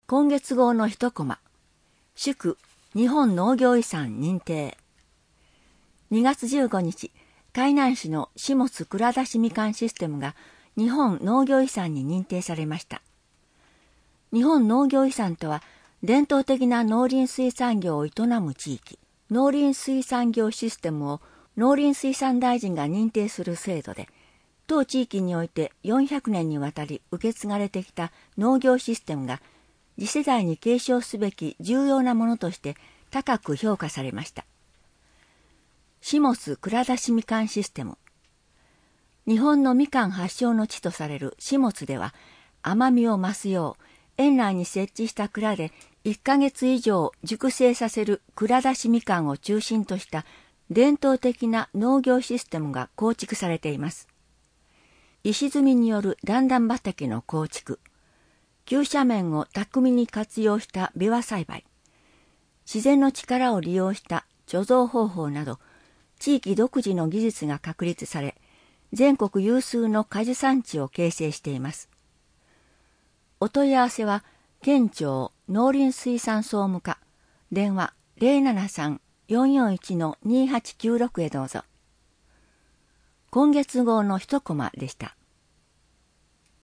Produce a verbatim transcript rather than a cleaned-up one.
今月号の一コマ、祝日本農業遺産認定。にがつじゅうごにち、海南市の下津蔵出しみかんシステムが日本農業遺産に認定されました。日本農業遺産とは、伝統的な農林水産業を営む地域、農林水産業システムを農林水産大臣が認定する制度で、当地域においてよんひゃくねんにわたり受け継がれてきた農業システムが、次世代に継承すべき重要なものとして高く評価されました。下津蔵出しみかんシステム。日本のみかん発祥の地とされる下津では、甘みを増すよう、園内に設置した蔵でいっかげつ以上熟成させる蔵出しみかんを中心とした伝統的な農業システムが構築されています。石積みによる段々畑の構築、急斜面を巧みに活用したビワ栽培、自然の力を利用した貯蔵方法など、地域独自の技術が確立され、全国有数の果樹産地を形成しています。お問い合わせは、県庁農林水産総務課、電話 ゼロななさん よんよんいち にはちきゅうろく へどうぞ。今月号の一コマでした。